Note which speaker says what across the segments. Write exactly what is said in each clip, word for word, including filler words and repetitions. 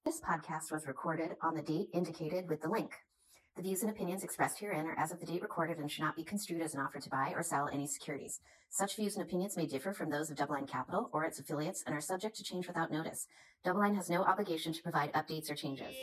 Speaker 1: This podcast was recorded on the date indicated with the link. The views and opinions expressed herein are as of the date recorded and should not be construed as an offer to buy or sell any securities. Such views and opinions may differ from those of DoubleLine Capital or its affiliates and are subject to change without notice. DoubleLine has no obligation to provide updates or changes.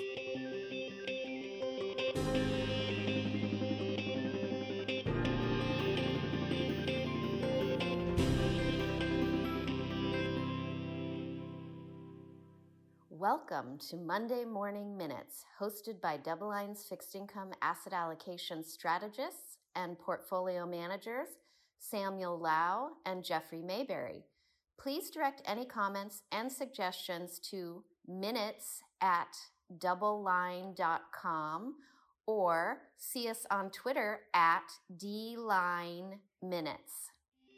Speaker 1: Welcome to Monday Morning Minutes, hosted by DoubleLine's fixed income asset allocation strategists and portfolio managers, Samuel Lau and Jeffrey Mayberry. Please direct any comments and suggestions to minutes at doubleline dot com or see us on Twitter at D Line Minutes.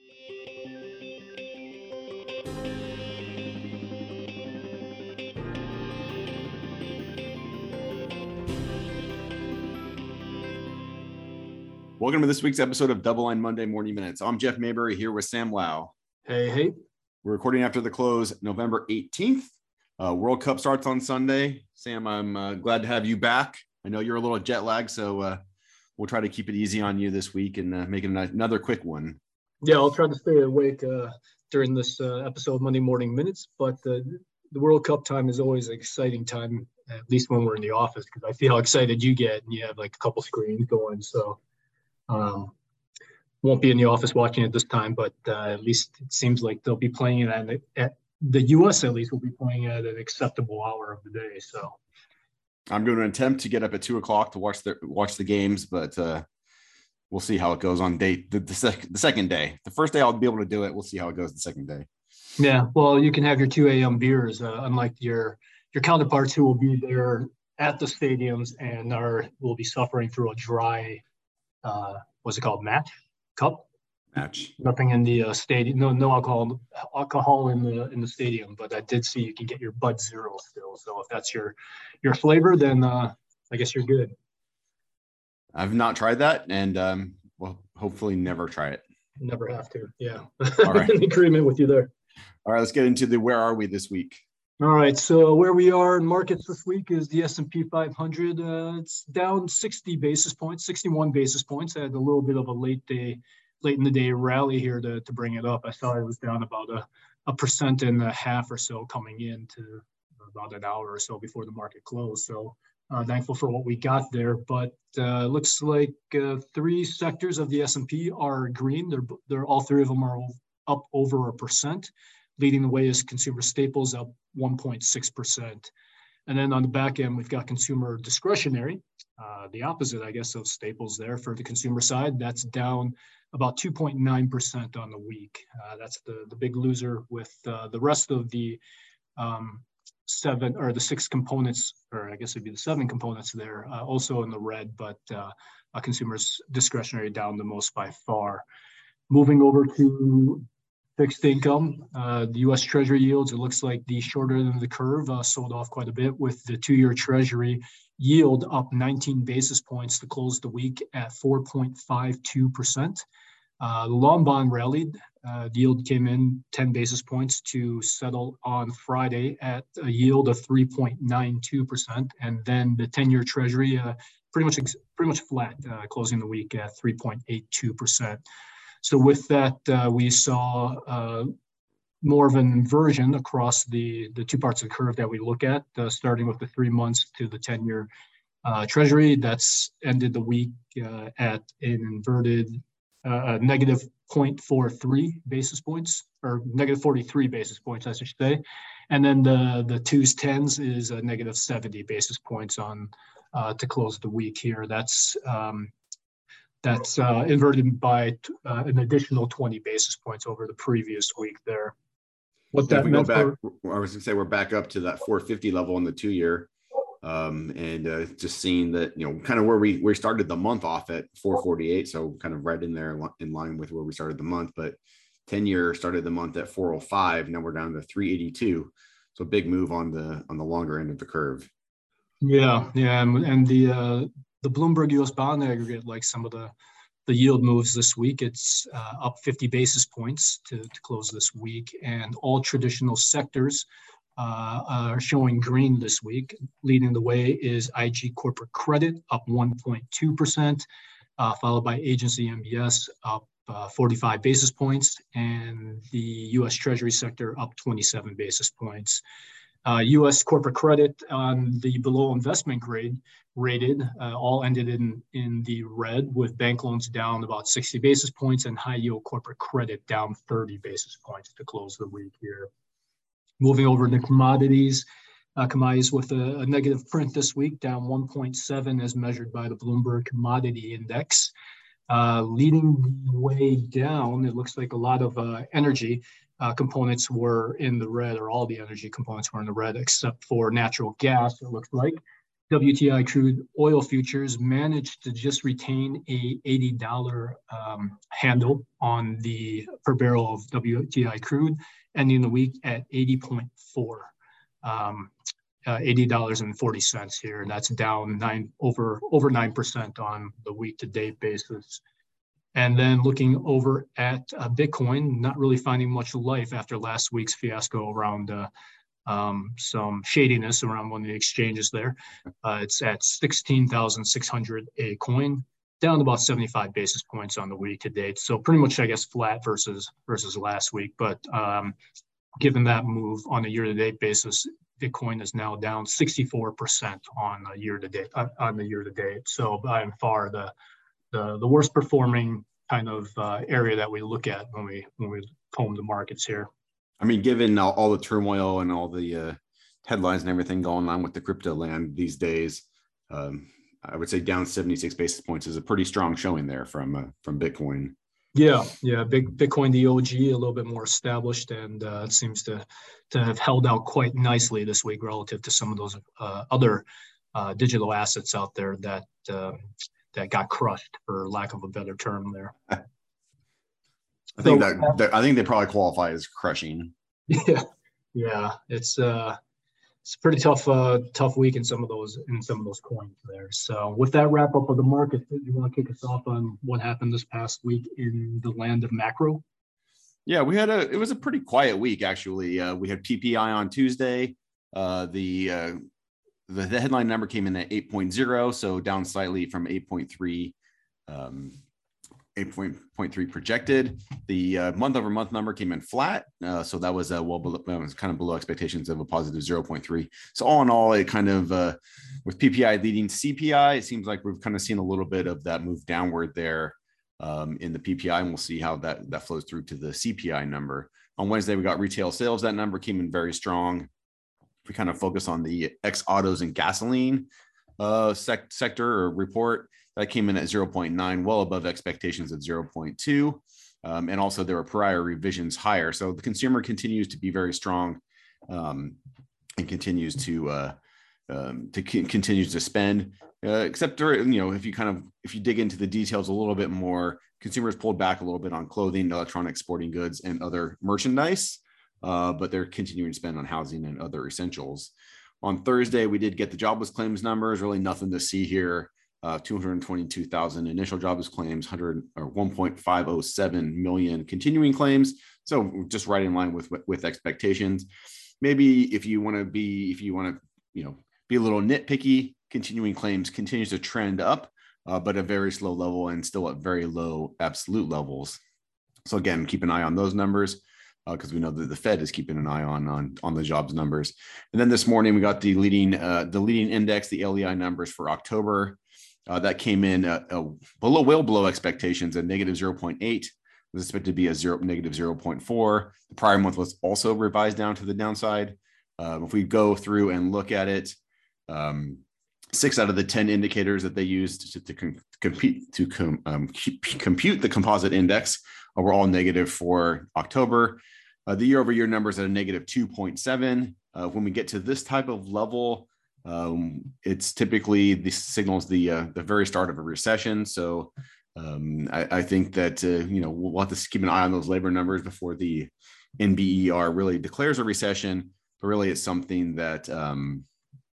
Speaker 2: Welcome to this week's episode of DoubleLine Monday Morning Minutes. I'm Jeff Mayberry here with Sam Lau.
Speaker 3: Hey, hey.
Speaker 2: We're recording after the close, November eighteenth. Uh, World Cup starts on Sunday. Sam, I'm uh, glad to have you back. I know you're a little jet lagged, so uh, we'll try to keep it easy on you this week and uh, make it another quick one.
Speaker 3: Yeah, I'll try to stay awake uh, during this uh, episode, Monday Morning Minutes, but uh, the World Cup time is always an exciting time, at least when we're in the office, because I see how excited you get and you have like a couple screens going, so Um, won't be in the office watching it this time, but uh, at least it seems like they'll be playing it at, at the U S at least will be playing at an acceptable hour of the day. So
Speaker 2: I'm going to attempt to get up at two o'clock to watch the watch the games, but uh, we'll see how it goes on day the the, sec- the second day. The first day I'll be able to do it. We'll see how it goes the second day.
Speaker 3: Yeah, well, you can have your two a.m. beers, uh, unlike your your counterparts who will be there at the stadiums and are will be suffering through a dry. Uh, what's it called? Match cup
Speaker 2: match.
Speaker 3: Nothing in the uh, stadium. No, no alcohol. Alcohol in the in the stadium. But I did see you can get your Bud Zero still. So if that's your your flavor, then uh, I guess you're good.
Speaker 2: I've not tried that, and um, well, hopefully never try it.
Speaker 3: Never have to. Yeah.
Speaker 2: All right.
Speaker 3: In agreement with you there.
Speaker 2: All right, let's get into the where are we this week.
Speaker 3: All right, so where we are in markets this week is the S and P five hundred. Uh, it's down sixty basis points, sixty-one basis points. I had a little bit of a late day, late in the day rally here to, to bring it up. I saw it was down about a, a percent and a half or so coming in to about an hour or so before the market closed. So uh, thankful for what we got there. But uh, looks like uh, three sectors of the S and P are green. They're, they're all three of them are up over a percent. Leading the way is consumer staples up one point six percent. And then on the back end, we've got consumer discretionary, uh, the opposite, I guess, of staples there for the consumer side. That's down about two point nine percent on the week. Uh, that's the, the big loser with uh, the rest of the um, seven or the six components, or I guess it'd be the seven components there, uh, also in the red, but uh, uh, consumers discretionary down the most by far. Moving over to fixed income, uh, the U S Treasury yields, it looks like the shorter end of the curve uh, sold off quite a bit with the two-year Treasury yield up nineteen basis points to close the week at four point five two percent. Uh, the long bond rallied. Uh, the yield came in ten basis points to settle on Friday at a yield of three point nine two percent. And then the ten-year Treasury uh, pretty much pretty much flat, uh, closing the week at three point eight two percent. So with that, uh, we saw uh, more of an inversion across the, the two parts of the curve that we look at, uh, starting with the three months to the ten-year uh, Treasury. That's ended the week uh, at an inverted uh, negative zero point four three basis points, or negative forty-three basis points, I should say. And then the, the twos, tens is a negative seventy basis points on uh, to close the week here. That's um, That's uh, inverted by uh, an additional twenty basis points over the previous week there. What
Speaker 2: So
Speaker 3: that
Speaker 2: if we go
Speaker 3: meant
Speaker 2: back,
Speaker 3: for,
Speaker 2: I was going to say we're back up to that four fifty level in the two year, um, and uh, just seeing that, you know, kind of where we we started the month off at four forty-eight, so kind of right in there in line with where we started the month. But ten year started the month at four oh five. Now we're down to three eighty-two. So big move on the on the longer end of the curve.
Speaker 3: Yeah, yeah, and, and the uh, the Bloomberg U S bond aggregate, like some of the the yield moves this week, it's uh, up fifty basis points to, to close this week, and all traditional sectors uh, are showing green this week. Leading the way is I G Corporate Credit, up one point two percent, uh, followed by Agency M B S, up uh, forty-five basis points, and the U S Treasury sector up twenty-seven basis points. Uh, U S corporate credit on the below investment grade rated uh, all ended in, in the red, with bank loans down about sixty basis points and high yield corporate credit down thirty basis points to close the week here. Moving over to commodities, uh, commodities with a, a negative print this week, down one point seven as measured by the Bloomberg Commodity Index. Uh, leading the way down, it looks like a lot of uh, energy Uh, components were in the red, or all the energy components were in the red, except for natural gas, it looks like. W T I crude oil futures managed to just retain a eighty dollars um, handle on the per barrel of W T I crude, ending the week at eighty point four, um, uh, eighty dollars and forty cents here. That's down nine over over nine percent on the week to date basis. And then looking over at uh, Bitcoin, not really finding much life after last week's fiasco around uh, um, some shadiness around one of the exchanges there. Uh, it's at sixteen thousand six hundred a coin, down about seventy-five basis points on the week to date. So pretty much, I guess, flat versus versus last week. But um, given that move on a year-to-date basis, Bitcoin is now down sixty-four percent on the year-to-date uh, on the year-to-date. So by and far the the the worst performing kind of uh, area that we look at when we when we comb the markets here.
Speaker 2: I mean, given all, all the turmoil and all the uh, headlines and everything going on with the crypto land these days, um, I would say down seventy-six basis points is a pretty strong showing there from uh, from Bitcoin.
Speaker 3: Yeah, yeah, big Bitcoin, the O G, a little bit more established, and uh, it seems to to have held out quite nicely this week relative to some of those uh, other uh, digital assets out there that. Uh, that got crushed, for lack of a better term there.
Speaker 2: I think
Speaker 3: so,
Speaker 2: that,
Speaker 3: uh,
Speaker 2: that I think they probably qualify as crushing.
Speaker 3: Yeah, yeah, it's uh, it's a pretty tough, uh, tough week in some of those in some of those coins there. So, with that wrap up of the market, do you want to kick us off on what happened this past week in the land of macro?
Speaker 2: Yeah, we had a it was a pretty quiet week actually. Uh, we had P P I on Tuesday. Uh, the uh, The, the headline number came in at eight point oh, so down slightly from eight point three, um, eight point three projected. The uh, month over month number came in flat. Uh, so that was uh, well below, uh, was kind of below expectations of a positive zero point three. So all in all, it kind of, uh, with P P I leading C P I, it seems like we've kind of seen a little bit of that move downward there um, in the P P I, and we'll see how that, that flows through to the C P I number. On Wednesday, we got retail sales. That number came in very strong. If we kind of focus on the ex autos and gasoline uh, sec- sector or report, that came in at zero point nine, well above expectations at zero point two. Um, and also there were prior revisions higher. So the consumer continues to be very strong um, and continues to uh, um, to c- continues to spend. Uh, except during, you know, if you kind of if you dig into the details a little bit more, consumers pulled back a little bit on clothing, electronics, sporting goods, and other merchandise. Uh, but they're continuing to spend on housing and other essentials. On Thursday, we did get the jobless claims numbers. Really nothing to see here. Uh, two hundred twenty-two thousand initial jobless claims, one hundred or one point five oh seven million continuing claims. So just right in line with with expectations. Maybe if you want to be, if you want to, you know, be a little nitpicky, continuing claims continues to trend up, uh, but at a very slow level and still at very low absolute levels. So again, keep an eye on those numbers, because uh, we know that the Fed is keeping an eye on, on, on the jobs numbers. And then this morning, we got the leading uh, the leading index, the L E I numbers for October. Uh, that came in uh, uh, below, well below expectations at negative zero point eight. It was expected to be a zero, negative zero point four. The prior month was also revised down to the downside. Uh, if we go through and look at it, um, six out of the ten indicators that they used to, to com- compete to com- um, compute the composite index were all negative for October. Uh, the year-over-year numbers at a negative two point seven. Uh, when we get to this type of level, um, it's typically this signals the uh, the very start of a recession. So um, I, I think that uh, you know we'll have to keep an eye on those labor numbers before the N B E R really declares a recession. But really, it's something that um,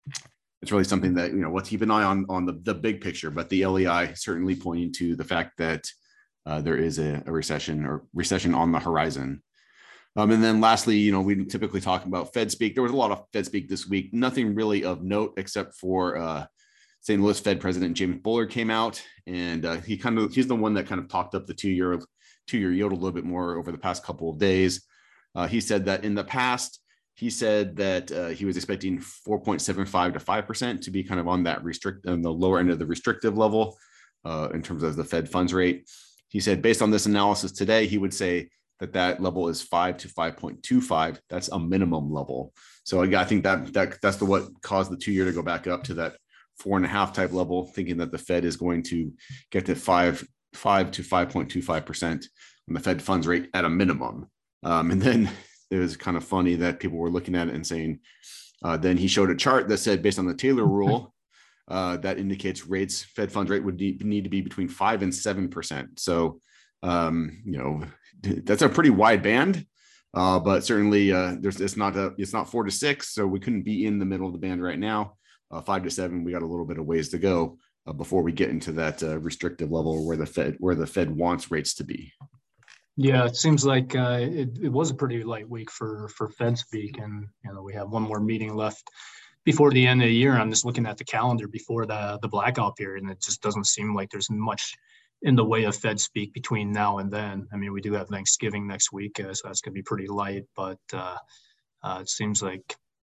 Speaker 2: it's really something that you know let's keep an eye on on the the big picture. But the L E I certainly pointing to the fact that uh, there is a, a recession or recession on the horizon. Um, and then lastly, you know, we typically talk about Fed speak. There was a lot of Fed speak this week, nothing really of note except for uh, Saint Louis Fed President James Bullard came out, and uh, he kind of he's the one that kind of talked up the two-year two-year yield a little bit more over the past couple of days. Uh, he said that in the past, he said that uh, he was expecting four point seven five to five percent to be kind of on that restrict on the lower end of the restrictive level uh, in terms of the Fed funds rate. He said based on this analysis today, he would say that that level is five to five point two five. That's a minimum level. So I think that that that's the what caused the two-year to go back up to that four and a half type level, thinking that the Fed is going to get to five five to five point two five percent on the Fed funds rate at a minimum. Um, and then it was kind of funny that people were looking at it and saying, uh, then he showed a chart that said based on the Taylor rule, uh, that indicates rates, Fed funds rate would need to be between five and seven percent. So, um, you know, that's a pretty wide band, uh, but certainly uh, there's it's not a, it's not four to six, so we couldn't be in the middle of the band right now. Uh, five to seven, we got a little bit of ways to go uh, before we get into that uh, restrictive level where the Fed where the Fed wants rates to be.
Speaker 3: Yeah, it seems like uh, it, it was a pretty light week for for Fed speak, and you know we have one more meeting left before the end of the year. I'm just looking at the calendar before the the blackout period, and it just doesn't seem like there's much in the way of Fed speak between now and then. I mean, we do have Thanksgiving next week, uh, so that's going to be pretty light, but uh, uh, it seems like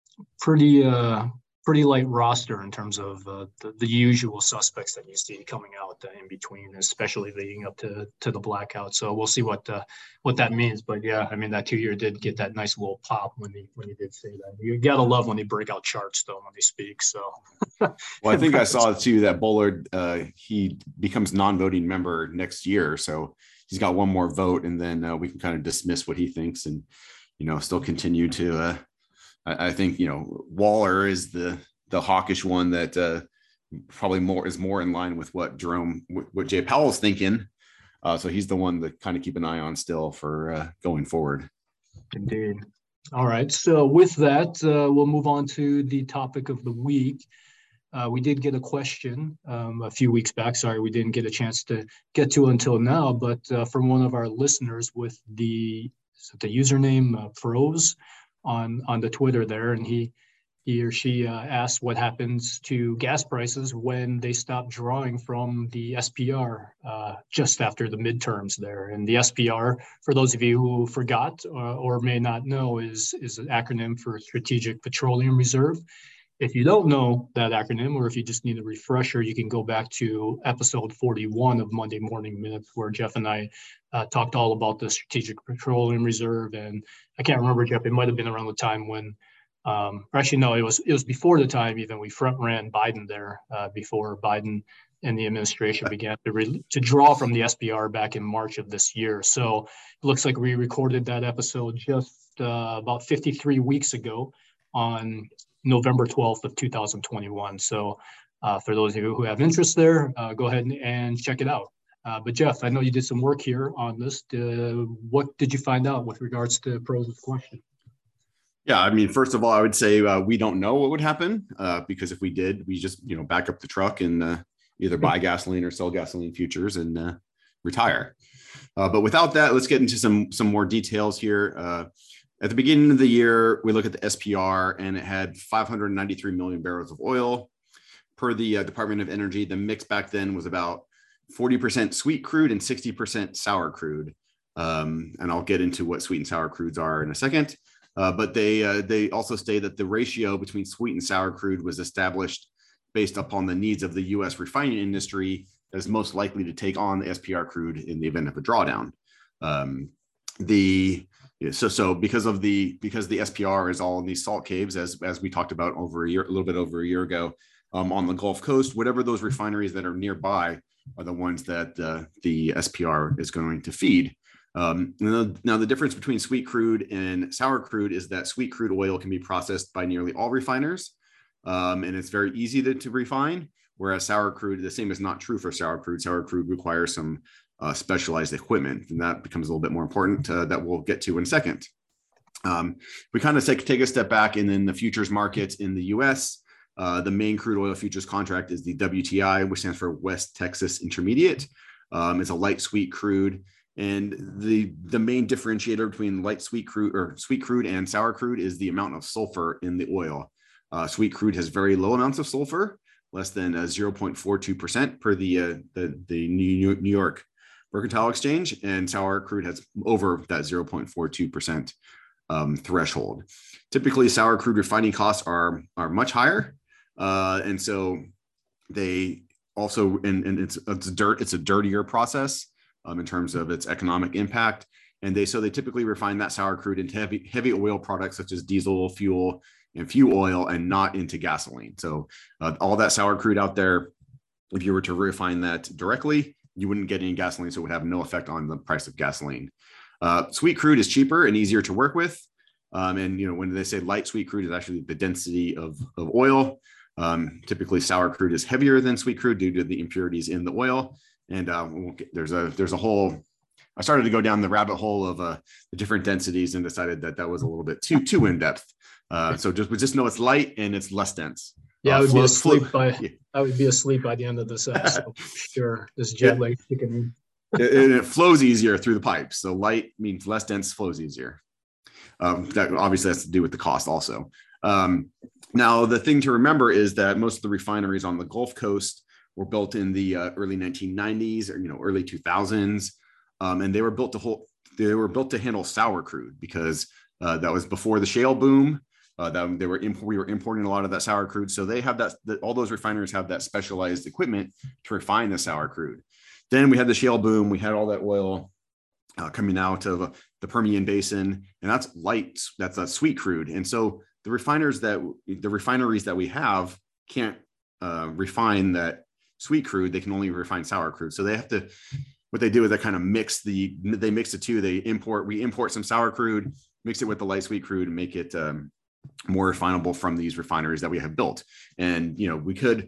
Speaker 3: pretty uh, pretty light roster in terms of uh, the, the usual suspects that you see coming out uh, in between, especially leading up to to the blackout. So we'll see what uh, what that means. But yeah, I mean, that two year did get that nice little pop when he when he did say that. You gotta love when they break out charts though when they speak. So
Speaker 2: well, I think I saw too that Bullard uh, he becomes non-voting member next year, so he's got one more vote, and then uh, we can kind of dismiss what he thinks, and you know still continue to. Uh, I think, you know, Waller is the the hawkish one that uh, probably more is more in line with what Jerome, what Jay Powell's thinking. Uh, so he's the one to kind of keep an eye on still for uh, going forward.
Speaker 3: Indeed. All right. So with that, uh, we'll move on to the topic of the week. Uh, we did get a question um, a few weeks back. Sorry, we didn't get a chance to get to until now, but uh, from one of our listeners with the, the username uh, Froze. on on the Twitter there, and he he or she uh, asked what happens to gas prices when they stop drawing from the S P R uh, just after the midterms there. And the S P R, for those of you who forgot uh, or may not know, is is an acronym for Strategic Petroleum Reserve. If you don't know that acronym, or if you just need a refresher, you can go back to episode forty-one of Monday Morning Minutes, where Jeff and I uh, talked all about the Strategic Petroleum Reserve. And I can't remember, Jeff, it might have been around the time when, um, or actually, no, it was it was before the time even we front ran Biden there, uh, before Biden and the administration began to, re- to draw from the S P R back in March of this year. So it looks like we recorded that episode just uh, about fifty-three weeks ago on November twelfth of two thousand twenty-one. So uh, for those of you who have interest there, uh, go ahead and, and check it out. Uh, but Jeff, I know you did some work here on this. Uh, what did you find out with regards to Prose's question?
Speaker 2: Yeah, I mean, first of all, I would say uh, we don't know what would happen uh, because if we did, we just, you know, back up the truck and uh, either buy gasoline or sell gasoline futures and uh, retire. Uh, but without that, let's get into some some more details here. Uh, At the beginning of the year, we look at the S P R, and it had five hundred ninety-three million barrels of oil. Per the uh, Department of Energy, the mix back then was about forty percent sweet crude and sixty percent sour crude. Um, and I'll get into what sweet and sour crudes are in a second. Uh, but they uh, they also state that the ratio between sweet and sour crude was established based upon the needs of the U S refining industry as most likely to take on the S P R crude in the event of a drawdown. Um, the So, so because of the because the S P R is all in these salt caves, as as we talked about over a year, a little bit over a year ago, um, on the Gulf Coast, whatever those refineries that are nearby are the ones that uh, the S P R is going to feed. Um, now, now, the difference between sweet crude and sour crude is that sweet crude oil can be processed by nearly all refiners, um, and it's very easy to, to refine. Whereas sour crude, the same is not true for sour crude. Sour crude requires some Uh, specialized equipment, and that becomes a little bit more important uh, that we'll get to in a second. Um, we kind of take, take a step back, and then the futures markets in the U S, uh, the main crude oil futures contract is the W T I, which stands for West Texas Intermediate. Um, it's a light sweet crude. And the, the main differentiator between light sweet crude or sweet crude and sour crude is the amount of sulfur in the oil. Uh, sweet crude has very low amounts of sulfur, less than uh, zero point four two percent per the, uh, the, the New York Mercantile Exchange, and sour crude has over that zero point four two percent um, threshold. Typically, sour crude refining costs are, are much higher. Uh, and so they also, and, and it's, it's dirt, it's a dirtier process um, in terms of its economic impact. And they, so they typically refine that sour crude into heavy, heavy oil products such as diesel, fuel, and fuel oil, and not into gasoline. So uh, all that sour crude out there, if you were to refine that directly, you wouldn't get any gasoline, so it would have no effect on the price of gasoline. Uh, sweet crude is cheaper and easier to work with. Um, and, you know, when they say light sweet crude is actually the density of, of oil. Um, typically sour crude is heavier than sweet crude due to the impurities in the oil. And uh, we'll get, there's a, there's a whole, I started to go down the rabbit hole of uh, the different densities and decided that that was a little bit too, too in depth. Uh, so just, we just know it's light and it's less dense.
Speaker 3: Yeah,
Speaker 2: uh,
Speaker 3: I would
Speaker 2: flow,
Speaker 3: be asleep
Speaker 2: flow,
Speaker 3: by
Speaker 2: yeah.
Speaker 3: I would be asleep by the end of this episode. Sure, this jet lag kicking in.
Speaker 2: And it flows easier through the pipes. So light means less dense, flows easier. Um, that obviously has to do with the cost also. Um, now, the thing to remember is that most of the refineries on the Gulf Coast were built in the uh, early nineteen nineties or you know early two thousands, um, and they were built to hold, they were built to handle sour crude because uh, that was before the shale boom. Uh, that they were imp- we were importing a lot of that sour crude, so they have that, that. All those refineries have that specialized equipment to refine the sour crude. Then we had the shale boom. We had all that oil uh, coming out of the Permian Basin, and that's light. That's a sweet crude, and so the refiners that the refineries that we have can't uh, refine that sweet crude. They can only refine sour crude. So they have to. What they do is they kind of mix the. They mix the two. They import. We import some sour crude, mix it with the light sweet crude, and make it. Um, more refinable from these refineries that we have built. And, you know, we could,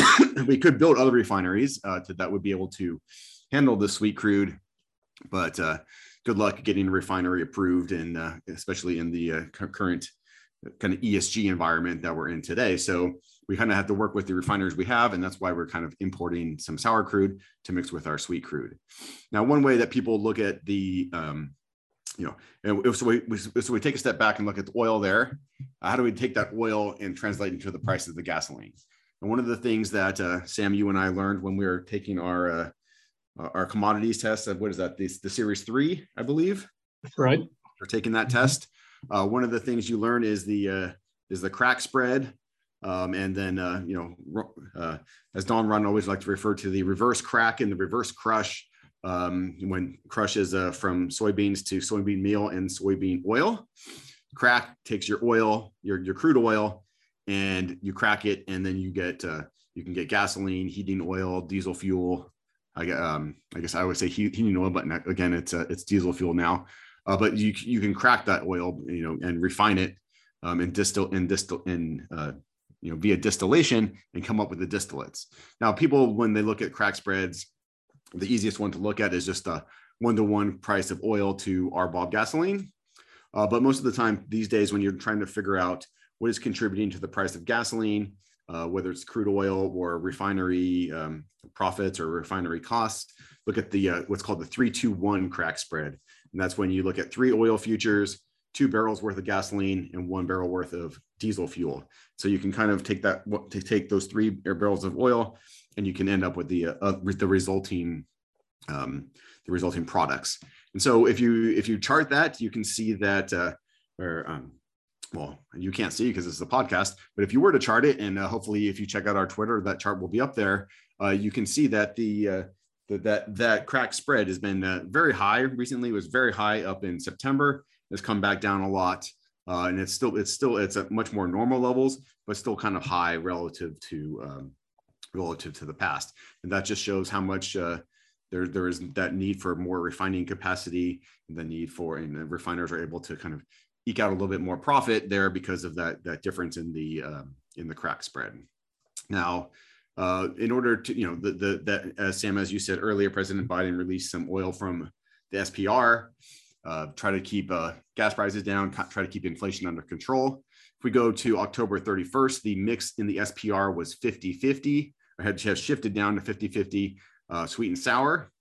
Speaker 2: we could build other refineries uh, to, that would be able to handle the sweet crude, but uh, good luck getting a refinery approved, and uh, especially in the uh, current kind of E S G environment that we're in today. So we kind of have to work with the refineries we have, and that's why we're kind of importing some sour crude to mix with our sweet crude. Now, one way that people look at the, um, you know, and so we, so we take a step back and look at the oil there. Uh, how do we take that oil and translate into the price of the gasoline? And one of the things that uh, Sam, you and I learned when we were taking our uh, our commodities test, of what is that? This the series three, I believe.
Speaker 3: Right.
Speaker 2: We're taking that test. Uh, one of the things you learn is the uh, is the crack spread, um, and then uh, you know, uh, as Don Run always like to refer to, the reverse crack and the reverse crush. Um, when crush is uh, from soybeans to soybean meal and soybean oil. Crack takes your oil, your, your crude oil, and you crack it, and then you get uh, you can get gasoline, heating oil, diesel fuel. I, um, I guess I would say heating oil, but again, it's uh, it's diesel fuel now. Uh, but you you can crack that oil, you know, and refine it, um, and distill and distill in uh, you know via distillation and come up with the distillates. Now, people when they look at crack spreads, the easiest one to look at is just a one-to-one price of oil to R B O B gasoline. Uh, but most of the time these days, when you're trying to figure out what is contributing to the price of gasoline, uh, whether it's crude oil or refinery um, profits or refinery costs, look at the uh, what's called the three two one crack spread. And that's when you look at three oil futures, two barrels worth of gasoline, and one barrel worth of diesel fuel. So you can kind of take that, to take those three barrels of oil, and you can end up with the uh, the resulting um, the resulting products. And so if you if you chart that, you can see that, uh, or um, well, you can't see because it's a podcast, but if you were to chart it, and uh, hopefully if you check out our Twitter, that chart will be up there. Uh, you can see that the uh, that that that crack spread has been uh, very high recently. It was very high up in September. It's come back down a lot, uh, and it's still it's still it's at much more normal levels, but still kind of high relative to um, relative to the past. And that just shows how much uh, there there is that need for more refining capacity, and the need for, and the refiners are able to kind of eke out a little bit more profit there because of that that difference in the um, in the crack spread. Now, uh, in order to, you know, the the that as Sam, as you said earlier, President Biden released some oil from the S P R, uh, try to keep uh, gas prices down, try to keep inflation under control. If we go to October thirty-first, the mix in the S P R was fifty fifty, or had, has shifted down to fifty fifty uh, sweet and sour.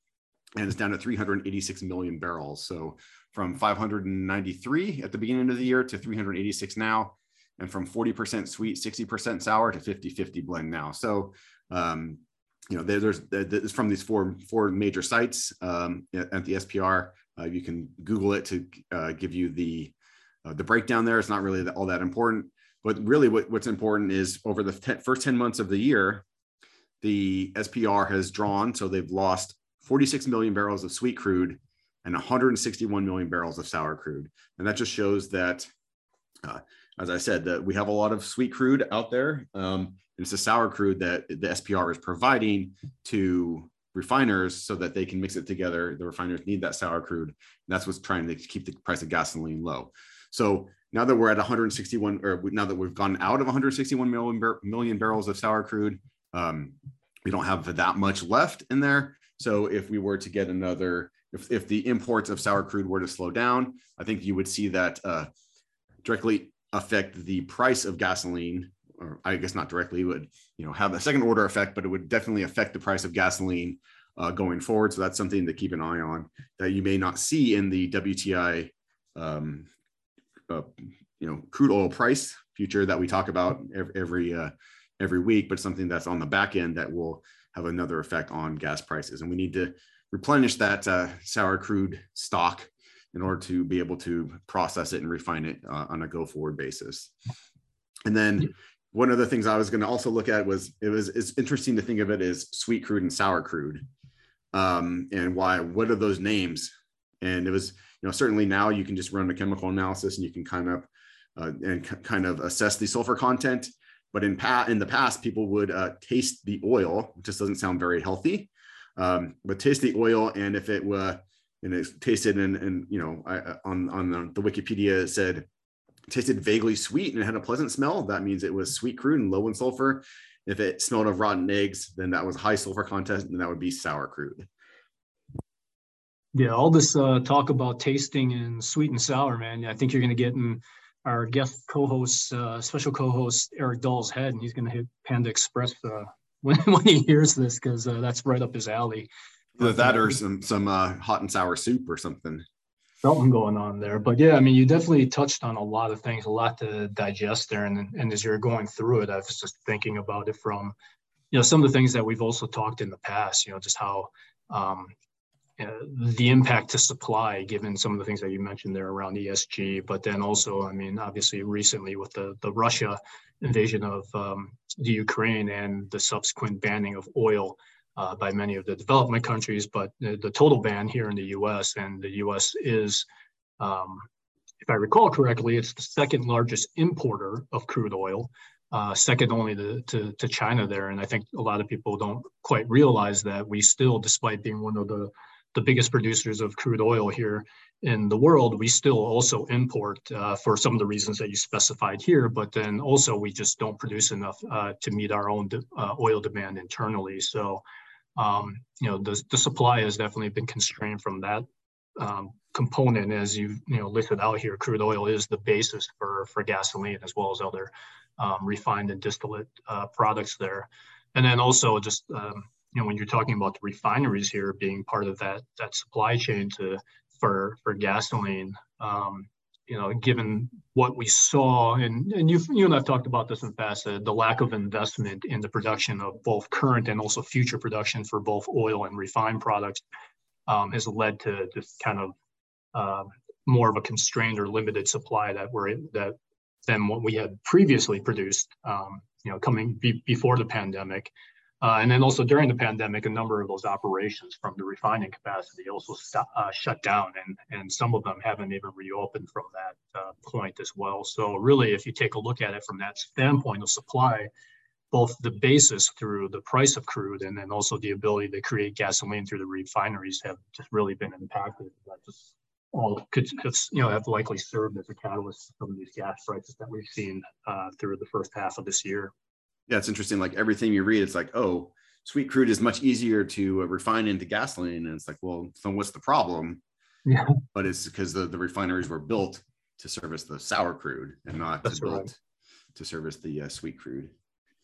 Speaker 2: and it's down to three hundred eighty-six million barrels. So from five hundred ninety-three at the beginning of the year to three hundred eighty-six now, and from forty percent sweet, sixty percent sour to fifty fifty blend now. So, um, you know, there, there's, there's from these four, four major sites um, at the S P R. Uh, you can Google it to uh, give you the, uh, the breakdown there. It's not really all that important, but really what, what's important is over the ten, first ten months of the year, the S P R has drawn, so they've lost forty-six million barrels of sweet crude and one hundred sixty-one million barrels of sour crude. And that just shows that, uh, as I said, that we have a lot of sweet crude out there. Um, and it's the sour crude that the S P R is providing to refiners so that they can mix it together. The refiners need that sour crude. And that's what's trying to keep the price of gasoline low. So now that we're at one hundred sixty-one, or now that we've gone out of one hundred sixty-one million, bar- million barrels of sour crude, um, we don't have that much left in there. So if we were to get another, if, if the imports of sour crude were to slow down, I think you would see that uh, directly affect the price of gasoline, or I guess not directly, would, you know, have a second order effect, but it would definitely affect the price of gasoline uh, going forward. So that's something to keep an eye on that you may not see in the W T I, um, uh, you know, crude oil price future that we talk about every every, uh, every week, but something that's on the back end that will have another effect on gas prices. And we need to replenish that uh, sour crude stock in order to be able to process it and refine it uh, on a go forward basis. And then one of the things I was going to also look at was, it was, it's interesting to think of it as sweet crude and sour crude. Um, and why, what are those names? And it was, you know, certainly now you can just run a chemical analysis and you can kind of, uh, and c- kind of assess the sulfur content. But in, pa- in the past, people would uh, taste the oil, which just doesn't sound very healthy, um, but taste the oil. And if it were, and it tasted, and, and you know, I, on, on the, the Wikipedia, it said, tasted vaguely sweet and it had a pleasant smell, that means it was sweet crude and low in sulfur. If it smelled of rotten eggs, then that was high sulfur content, and that would be sour crude.
Speaker 3: Yeah, all this uh, talk about tasting and sweet and sour, man, I think you're going to get in our guest co-host, uh, special co-host Eric Dahl's head, and he's going to hit Panda Express uh, when, when he hears this, because uh, that's right up his alley.
Speaker 2: Either that or some some uh, hot and sour soup or something.
Speaker 3: Something going on there. But yeah, I mean, you definitely touched on a lot of things, a lot to digest there. And, and as you're going through it, I was just thinking about it from, you know, some of the things that we've also talked in the past, you know, just how um, Uh, the impact to supply, given some of the things that you mentioned there around E S G, but then also, I mean, obviously recently with the, the Russia invasion of um, the Ukraine and the subsequent banning of oil uh, by many of the development countries, but the, the total ban here in the U S, and the U S is, um, if I recall correctly, it's the second largest importer of crude oil, uh, second only to, to, to China there. And I think a lot of people don't quite realize that we still, despite being one of the the biggest producers of crude oil here in the world, we still also import uh, for some of the reasons that you specified here, but then also we just don't produce enough uh, to meet our own de- uh, oil demand internally. So, um, you know, the, the supply has definitely been constrained from that um, component. As you you know listed out here, crude oil is the basis for, for gasoline, as well as other um, refined and distillate uh, products there. And then also just, um, you know, when you're talking about the refineries here being part of that that supply chain to for for gasoline, um, you know, given what we saw, and and you you and I've talked about this in the past, uh, the lack of investment in the production of both current and also future production for both oil and refined products um, has led to just kind of uh, more of a constrained or limited supply that we're that than what we had previously produced, um, you know, coming be, before the pandemic. Uh, and then also during the pandemic, a number of those operations from the refining capacity also st- uh, shut down, and, and some of them haven't even reopened from that uh, point as well. So really, if you take a look at it from that standpoint of supply, both the basis through the price of crude and then also the ability to create gasoline through the refineries have just really been impacted. That just all could, could you know, have likely served as a catalyst for some of these gas prices that we've seen uh, through the first half of this year.
Speaker 2: Yeah, it's interesting. Like everything you read, it's like, oh, sweet crude is much easier to uh, refine into gasoline. And it's like, well, so what's the problem?
Speaker 3: Yeah.
Speaker 2: But it's because the, the refineries were built to service the sour crude and not
Speaker 3: That's
Speaker 2: to build
Speaker 3: right.
Speaker 2: to service the uh, sweet crude.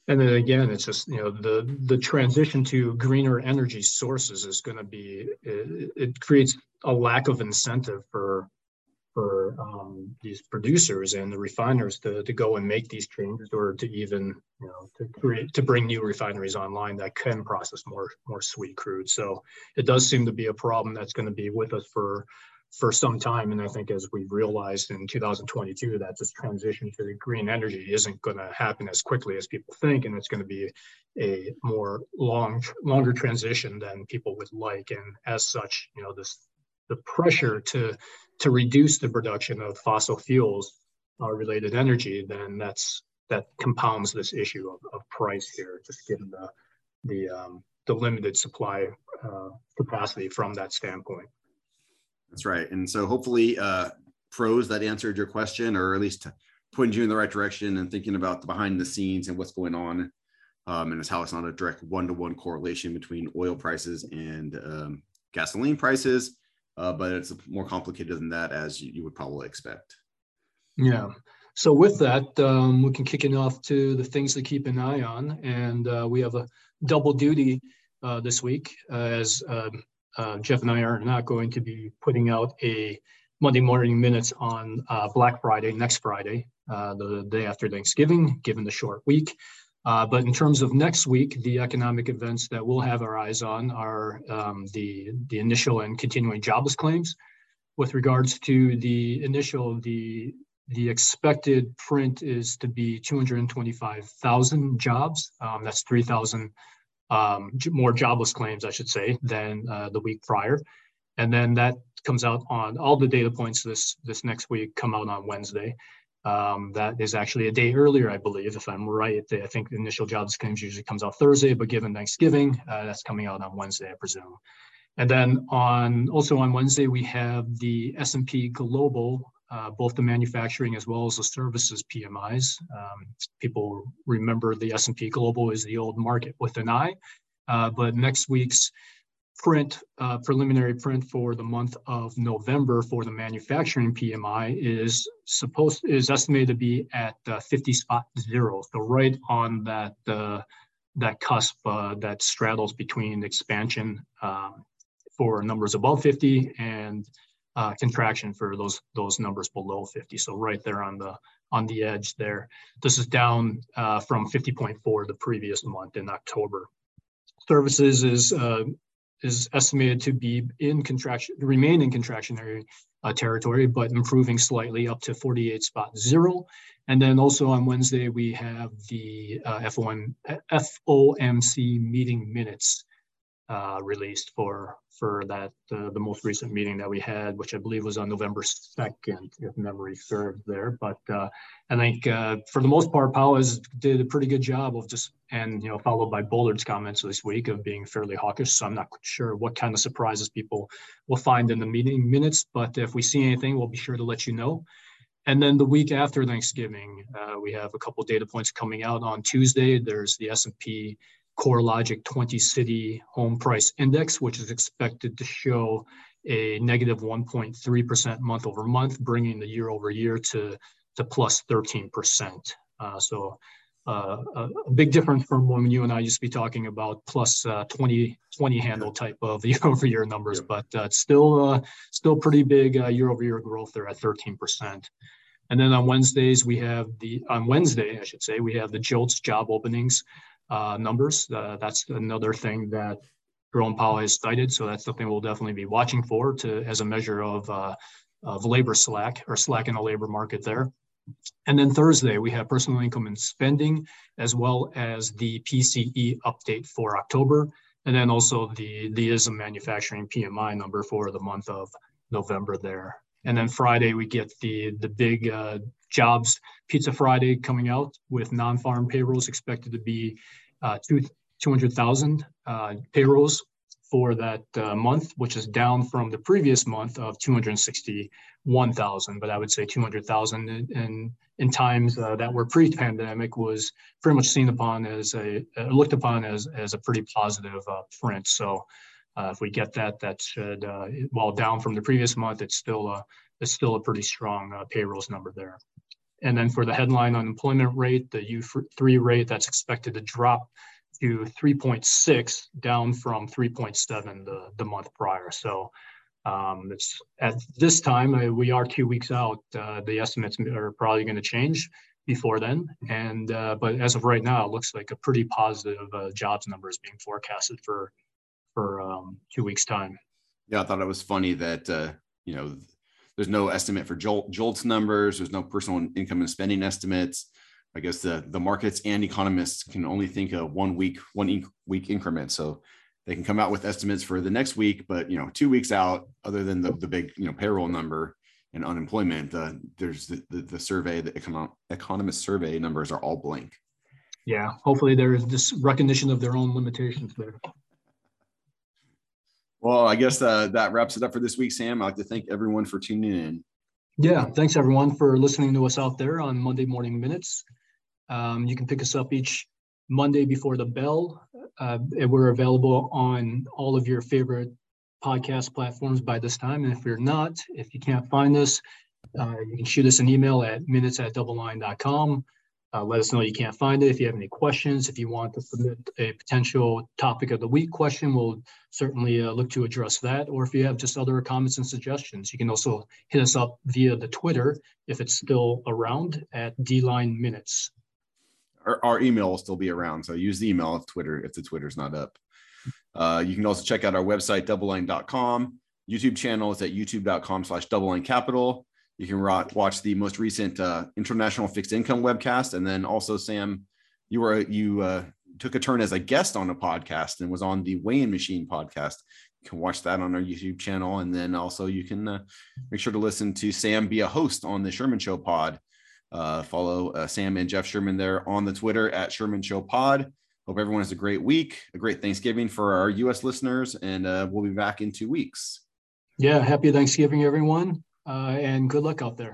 Speaker 3: And then again, it's just, you know, the the transition to greener energy sources is going to be, it, it creates a lack of incentive for for um, these producers and the refiners to, to go and make these changes, or to even, you know, to create, to bring new refineries online that can process more, more sweet crude. So it does seem to be a problem that's going to be with us for, for some time. And I think as we've realized in two thousand twenty-two, that this transition to green energy isn't going to happen as quickly as people think. And it's going to be a more long, longer transition than people would like. And as such, you know, this, the pressure to to reduce the production of fossil fuels uh, related energy, then that's that compounds this issue of, of price here, just given the the um, the limited supply uh, capacity from that standpoint.
Speaker 2: That's right. And so hopefully uh, pros that answered your question, or at least pointed you in the right direction and thinking about the behind the scenes and what's going on. Um, and it's how it's not a direct one-to-one correlation between oil prices and um, gasoline prices. Uh, but it's more complicated than that, as you, you would probably expect.
Speaker 3: Yeah. So with that, um, we can kick it off to the things to keep an eye on. And uh, we have a double duty uh, this week, uh, as uh, uh, Jeff and I are not going to be putting out a Monday morning minutes on uh, Black Friday, next Friday, uh, the day after Thanksgiving, given the short week. Uh, but in terms of next week, the economic events that we'll have our eyes on are um, the, the initial and continuing jobless claims. With regards to the initial, the, the expected print is to be two hundred twenty-five thousand jobs. Um, that's three thousand um, more jobless claims, I should say, than uh, the week prior. And then that comes out on all the data points this, this next week come out on Wednesday. Um, that is actually a day earlier, I believe, if I'm right. I think the initial jobs claims usually comes out Thursday, but given Thanksgiving, uh, that's coming out on Wednesday, I presume. And then on also on Wednesday, we have the S and P Global, uh, both the manufacturing as well as the services P M Is. Um, people remember the S and P Global is the old market with an I, uh, but next week's print, uh, preliminary print for the month of November for the manufacturing P M I is supposed is estimated to be at uh, fifty spot zero. So right on that uh, that cusp uh, that straddles between expansion um, for numbers above fifty and uh, contraction for those those numbers below fifty. So right there on the on the edge there. This is down uh, from fifty point four the previous month in October. Services is uh, is estimated to be in contraction, remain in contractionary uh, territory, but improving slightly up to forty-eight spot zero. And then also on Wednesday, we have the uh, F O M C meeting minutes uh, released for, for that, uh, the most recent meeting that we had, which I believe was on November second, if memory serves there. But uh, I think uh, for the most part, Powell has did a pretty good job of just, and, you know, followed by Bullard's comments this week of being fairly hawkish. So I'm not sure what kind of surprises people will find in the meeting minutes, but if we see anything, we'll be sure to let you know. And then the week after Thanksgiving, uh, we have a couple of data points coming out on Tuesday. There's the S and P CoreLogic twenty city home price index, which is expected to show a negative one point three percent month over month, bringing the year over year to, to plus thirteen percent. Uh, so uh, a, a big difference from when you and I used to be talking about plus uh, twenty, twenty handle type of year over year numbers, but uh, it's still, uh, still pretty big uh, year over year growth there at thirteen percent. And then on Wednesdays, we have the, on Wednesday, I should say, we have the JOLTS job openings uh, numbers. Uh, that's another thing that Jerome Powell has cited. So that's something we'll definitely be watching for to as a measure of, uh, of labor slack or slack in the labor market there. And then Thursday, we have personal income and spending, as well as the P C E update for October. And then also the, the I S M manufacturing P M I number for the month of November there. And then Friday, we get the, the big uh, jobs Pizza Friday coming out with non-farm payrolls expected to be uh, two, 200,000 uh, payrolls for that uh, month, which is down from the previous month of two hundred sixty-one thousand. But I would say two hundred thousand in, in, in times uh, that were pre-pandemic was pretty much seen upon as a, uh, looked upon as, as a pretty positive uh, print. So Uh, if we get that, that should, uh, while down from the previous month, it's still a, it's still a pretty strong uh, payrolls number there. And then for the headline unemployment rate, the U three rate, that's expected to drop to three point six, down from three point seven the, the month prior. So um, it's at this time, uh, we are two weeks out. Uh, the estimates are probably going to change before then. And uh, but as of right now, it looks like a pretty positive uh, jobs number is being forecasted for for um, two weeks time.
Speaker 2: Yeah, I thought it was funny that uh, you know, there's no estimate for Jolt, Jolt's numbers. There's no personal income and spending estimates. I guess the the markets and economists can only think of one week, one inc- week increment. So they can come out with estimates for the next week, but you know, two weeks out, other than the the big you know payroll number and unemployment, uh, there's the, the the survey, the economic economist survey numbers are all blank.
Speaker 3: Yeah, hopefully there is this recognition of their own limitations there.
Speaker 2: Well, I guess uh, that wraps it up for this week, Sam. I'd like to thank everyone for tuning in.
Speaker 3: Yeah, thanks everyone for listening to us out there on Monday Morning Minutes. Um, you can pick us up each Monday before the bell. Uh, and we're available on all of your favorite podcast platforms by this time. And if you're not, if you can't find us, uh, you can shoot us an email at minutes at double line dot com. Uh, let us know you can't find it. If you have any questions, if you want to submit a potential topic of the week question, we'll certainly uh, look to address that. Or if you have just other comments and suggestions, you can also hit us up via the Twitter, if it's still around, at D line minutes.
Speaker 2: Our, our email will still be around, so use the email if Twitter, if the Twitter's not up. Uh, you can also check out our website, double line dot com. YouTube channel is at youtube dot com slash double line capital. You can watch the most recent uh, International Fixed Income webcast. And then also, Sam, you were you uh, took a turn as a guest on a podcast and was on the Weighing Machine podcast. You can watch that on our YouTube channel. And then also you can uh, make sure to listen to Sam be a host on the Sherman Show pod. Uh, follow uh, Sam and Jeff Sherman there on the Twitter at Sherman Show pod. Hope everyone has a great week, a great Thanksgiving for our U S listeners. And uh, we'll be back in two weeks.
Speaker 3: Yeah, happy Thanksgiving, everyone. Uh, and good luck out there.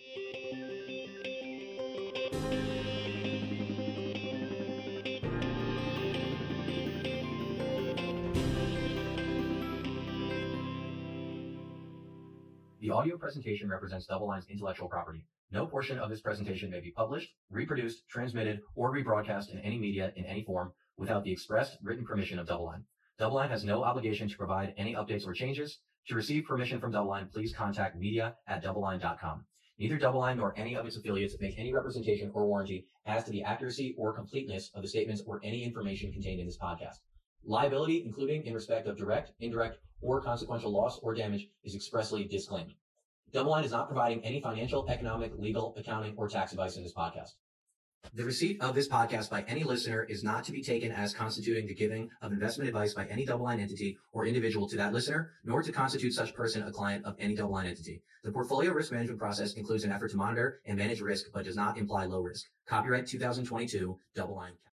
Speaker 4: The audio presentation represents Double Line's intellectual property. No portion of this presentation may be published, reproduced, transmitted, or rebroadcast in any media in any form without the expressed written permission of Double Line. Double Line has no obligation to provide any updates or changes. To receive permission from Double Line, please contact media at double line dot com. Neither Double Line nor any of its affiliates make any representation or warranty as to the accuracy or completeness of the statements or any information contained in this podcast. Liability, including in respect of direct, indirect, or consequential loss or damage, is expressly disclaimed. Double Line is not providing any financial, economic, legal, accounting, or tax advice in this podcast. The receipt of this podcast by any listener is not to be taken as constituting the giving of investment advice by any Double Line entity or individual to that listener, nor to constitute such person a client of any Double Line entity. The portfolio risk management process includes an effort to monitor and manage risk, but does not imply low risk. Copyright two thousand twenty-two, Double Line.